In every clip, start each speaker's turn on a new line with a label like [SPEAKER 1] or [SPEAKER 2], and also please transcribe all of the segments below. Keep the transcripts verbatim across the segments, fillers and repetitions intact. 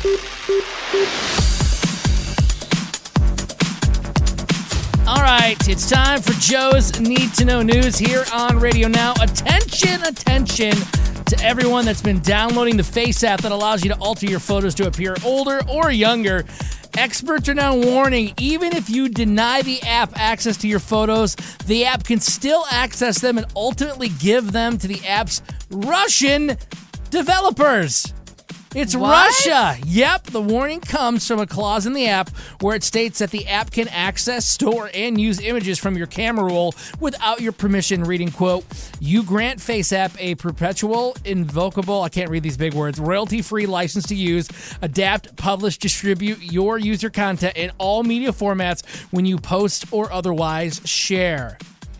[SPEAKER 1] All right, it's time for Joe's Need to Know News here on Radio Now. Attention, attention to everyone that's been downloading the Face app that allows you to alter your photos to appear older or younger. Experts are now warning, even if you deny the app access to your photos, the app can still access them and ultimately give them to the app's Russian developers. It's
[SPEAKER 2] What?
[SPEAKER 1] Russia. Yep, the warning comes from a clause in the app where it states that the app can access, store, and use images from your camera roll without your permission, reading, quote, you grant FaceApp a perpetual, invocable, I can't read these big words, royalty-free license to use, adapt, publish, distribute your user content in all media formats when you post or otherwise share.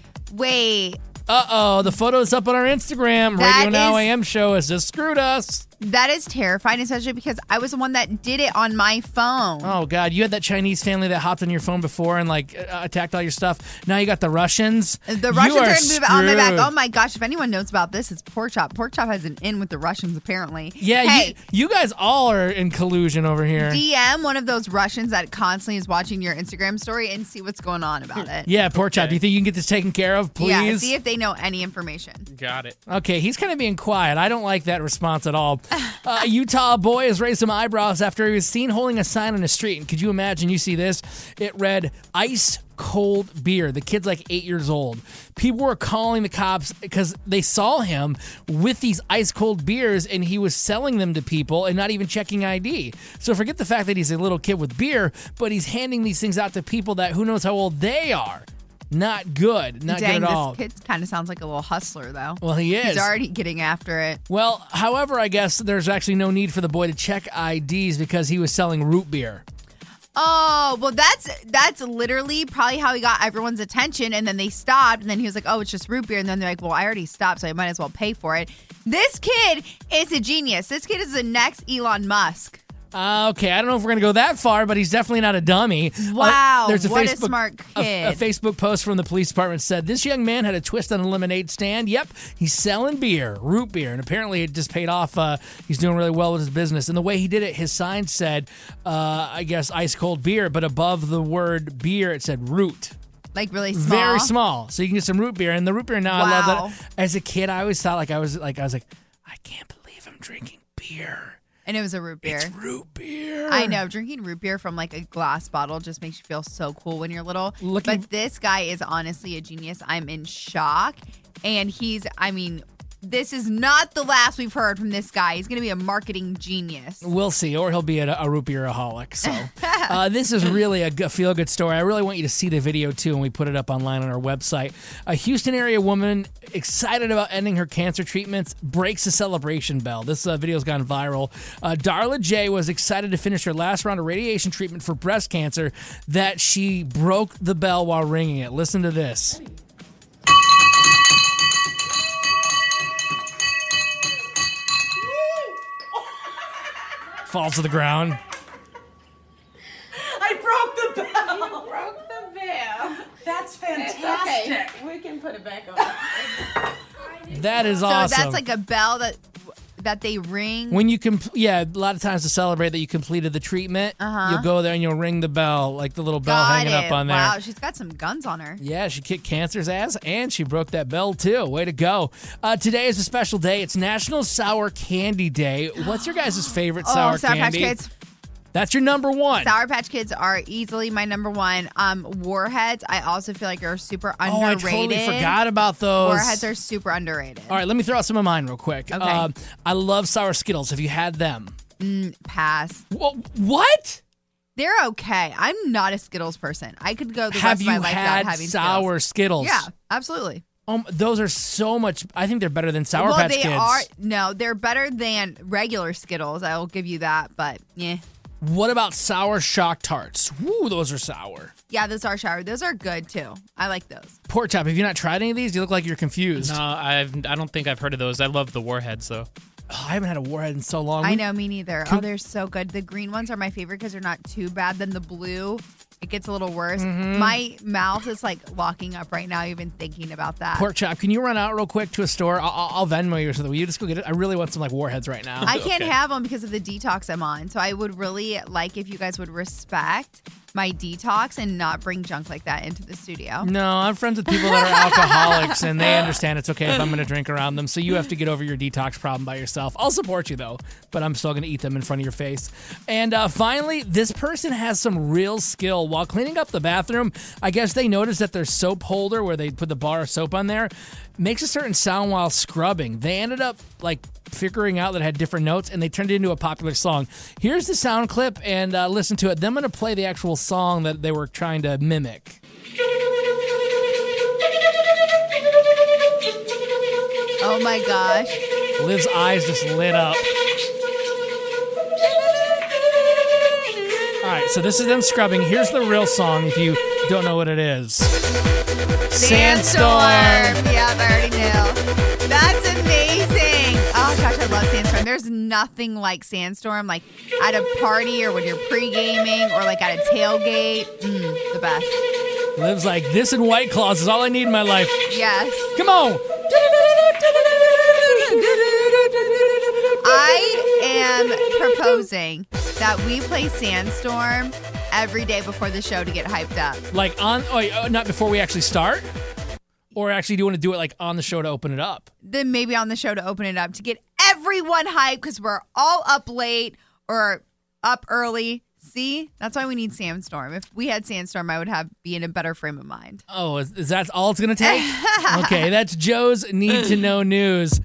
[SPEAKER 2] Wait,
[SPEAKER 1] Uh-oh, the photo's up on our Instagram.
[SPEAKER 2] That
[SPEAKER 1] Radio Now
[SPEAKER 2] is-
[SPEAKER 1] A M show has just screwed us.
[SPEAKER 2] that is terrifying, especially because I was the one that did it on my phone.
[SPEAKER 1] Oh, God. You had that Chinese family that hopped on your phone before and, like, uh, attacked all your stuff. Now you got the Russians.
[SPEAKER 2] The
[SPEAKER 1] You
[SPEAKER 2] Russians
[SPEAKER 1] are
[SPEAKER 2] are going to move on my back.
[SPEAKER 1] screwed.
[SPEAKER 2] Oh my gosh! If anyone knows about this, it's Pork Chop. Pork Chop has an in with the Russians, apparently.
[SPEAKER 1] Yeah,
[SPEAKER 2] Hey,
[SPEAKER 1] you, you guys all are in collusion over here.
[SPEAKER 2] D M one of those Russians that constantly is watching your Instagram story and see what's going on about it.
[SPEAKER 1] yeah, Pork Chop,
[SPEAKER 3] Okay.
[SPEAKER 1] do you think you can get this taken care of, please?
[SPEAKER 2] Yeah, see if they know any information.
[SPEAKER 3] Got it.
[SPEAKER 1] Okay, he's kind of being quiet. I don't like that response at all. Uh, a Utah boy has raised some eyebrows after he was seen holding a sign on the street. And could you imagine, you see this? It read, ice cold beer. The kid's like eight years old. People were calling the cops because they saw him with these ice cold beers and he was selling them to people and not even checking I D. So forget the fact that he's a little kid with beer, but he's handing these things out to people that who knows how old they are. Not good. Not
[SPEAKER 2] Dang,
[SPEAKER 1] good at all.
[SPEAKER 2] this kid kind of sounds like a little hustler, though.
[SPEAKER 1] Well, he is.
[SPEAKER 2] He's already getting after it.
[SPEAKER 1] Well, however, I guess there's actually no need for the boy to check I Ds because he was selling root beer.
[SPEAKER 2] Oh, well, that's that's literally probably how he got everyone's attention. And then they stopped. And then he was like, oh, it's just root beer. And then they're like, well, I already stopped, so I might as well pay for it. This kid is a genius. This kid is the next Elon Musk.
[SPEAKER 1] Uh, okay, I don't know if we're going to go that far, but he's definitely not a dummy.
[SPEAKER 2] Wow,
[SPEAKER 1] Uh, there's a
[SPEAKER 2] what a
[SPEAKER 1] Facebook,
[SPEAKER 2] smart
[SPEAKER 1] a-
[SPEAKER 2] kid.
[SPEAKER 1] A, Facebook post from the police department said, this young man had a twist on a lemonade stand. Yep, he's selling beer, root beer, and apparently it just paid off. Uh, he's doing really well with his business. And the way he did it, his sign said, uh, I guess, ice cold beer, but above the word beer, it said root.
[SPEAKER 2] Like really small.
[SPEAKER 1] Very small. So you can get some root beer. And the root beer now, I
[SPEAKER 2] Wow.
[SPEAKER 1] love that. As a kid, I always thought like I was like I was like, I can't believe I'm drinking beer.
[SPEAKER 2] And it was a root beer.
[SPEAKER 1] It's root beer.
[SPEAKER 2] I know. Drinking root beer from like a glass bottle just makes you feel so cool when you're little.
[SPEAKER 1] Looking-
[SPEAKER 2] But this guy is honestly a genius. I'm in shock. And he's, I mean, this is not the last we've heard from this guy. He's going to be a marketing genius.
[SPEAKER 1] We'll see, or he'll be a, a root beer-aholic. So uh, this is really a g- feel-good story. I really want you to see the video, too, and we put it up online on our website. A Houston area woman excited about ending her cancer treatments breaks a celebration bell. This uh, video's gone viral. Uh, Darla J was excited to finish her last round of radiation treatment for breast cancer that she broke the bell while ringing it. Listen to this. Falls to the ground.
[SPEAKER 4] I broke the bell.
[SPEAKER 5] Broke the bell.
[SPEAKER 4] That's
[SPEAKER 5] It's
[SPEAKER 4] fantastic.
[SPEAKER 5] okay. We can put it back on.
[SPEAKER 1] That is
[SPEAKER 2] So
[SPEAKER 1] awesome.
[SPEAKER 2] that's like a bell that that they ring.
[SPEAKER 1] When you can, yeah, a lot of times to celebrate that you completed the treatment,
[SPEAKER 2] Uh-huh.
[SPEAKER 1] you'll go there and you'll ring the bell, like the little bell
[SPEAKER 2] Got
[SPEAKER 1] hanging
[SPEAKER 2] it.
[SPEAKER 1] up on there.
[SPEAKER 2] Wow, she's got some guns on her.
[SPEAKER 1] Yeah, she kicked cancer's ass and she broke that bell too. Way to go. Uh, today is a special day. It's National Sour Candy Day. What's your guys' favorite sour,
[SPEAKER 2] oh, Sour
[SPEAKER 1] candy?
[SPEAKER 2] Patch Kids.
[SPEAKER 1] That's your number one.
[SPEAKER 2] Sour Patch Kids are easily my number one. Um, Warheads, I also feel like are super
[SPEAKER 1] oh, I
[SPEAKER 2] underrated.
[SPEAKER 1] totally forgot about those.
[SPEAKER 2] Warheads are super underrated.
[SPEAKER 1] All right, let me throw out some of mine real quick.
[SPEAKER 2] Okay.
[SPEAKER 1] Um, I love sour Skittles. Have you had them?
[SPEAKER 2] Pass.
[SPEAKER 1] Wha- What?
[SPEAKER 2] They're okay. I'm not a Skittles person. I could go the
[SPEAKER 1] Have
[SPEAKER 2] rest
[SPEAKER 1] you
[SPEAKER 2] of my life
[SPEAKER 1] had
[SPEAKER 2] without having
[SPEAKER 1] sour
[SPEAKER 2] Skittles.
[SPEAKER 1] Skittles?
[SPEAKER 2] Yeah, absolutely.
[SPEAKER 1] Um, those are so much. I think they're better than Sour
[SPEAKER 2] well,
[SPEAKER 1] Patch
[SPEAKER 2] they
[SPEAKER 1] Kids.
[SPEAKER 2] are. No, they're better than regular Skittles. I will give you that. But yeah,
[SPEAKER 1] What about sour shock tarts? Woo, those are sour.
[SPEAKER 2] yeah, those are sour. Those are good too. I like those.
[SPEAKER 1] Pork Chop, have you not tried any of these? You look like you're confused.
[SPEAKER 3] No, I've I don't think I've heard of those. I love the Warheads though.
[SPEAKER 1] Oh, I haven't had a Warhead in so long.
[SPEAKER 2] I
[SPEAKER 1] We-
[SPEAKER 2] know, me neither.
[SPEAKER 1] Can-
[SPEAKER 2] Oh, they're so good. The green ones are my favorite because they're not too bad. Then the blue it gets a little worse.
[SPEAKER 1] Mm-hmm.
[SPEAKER 2] My mouth is like locking up right now, even thinking about that.
[SPEAKER 1] Pork chop, can you run out real quick to a store? I'll, I'll I'll Venmo you or something. Will you just go get it? I really want some like Warheads right now.
[SPEAKER 2] I can't
[SPEAKER 3] Okay.
[SPEAKER 2] have them because of the detox I'm on. So I would really like if you guys would respect my detox and not bring junk like that into the studio.
[SPEAKER 1] No, I'm friends with people that are alcoholics, and they understand it's okay if I'm going to drink around them. So you have to get over your detox problem by yourself. I'll support you, though, but I'm still going to eat them in front of your face. And uh, finally, this person has some real skill. While cleaning up the bathroom, I guess they noticed that their soap holder, where they put the bar of soap on there, makes a certain sound while scrubbing. They ended up, like, figuring out that it had different notes, and they turned it into a popular song. Here's the sound clip, and uh, listen to it. Then I'm going to play the actual song that they were trying to mimic.
[SPEAKER 2] Oh my gosh.
[SPEAKER 1] Liv's eyes just lit up. All right, so this is them scrubbing. Here's the real song if you don't know what it is.
[SPEAKER 2] Sandstorm. Yeah, I already knew. That's amazing. Oh gosh, I love Sandstorm. There's nothing like Sandstorm, like at a party or when you're pre-gaming or like at a tailgate. Mm, the best.
[SPEAKER 1] Liv's like, this and White Claws is all I need in my life.
[SPEAKER 2] Yes.
[SPEAKER 1] Come on.
[SPEAKER 2] I am proposing that we play Sandstorm every day before the show to get hyped up.
[SPEAKER 1] Like on, oh, wait, oh, not before we actually start? Or actually do you want to do it like on the show to open it up?
[SPEAKER 2] Then maybe on the show to open it up to get everyone hyped because we're all up late or up early. See, that's why we need Sandstorm. If we had Sandstorm, I would have be in a better frame of mind.
[SPEAKER 1] Oh, is, is that all it's going to take? Okay, that's Joe's Need to Know News.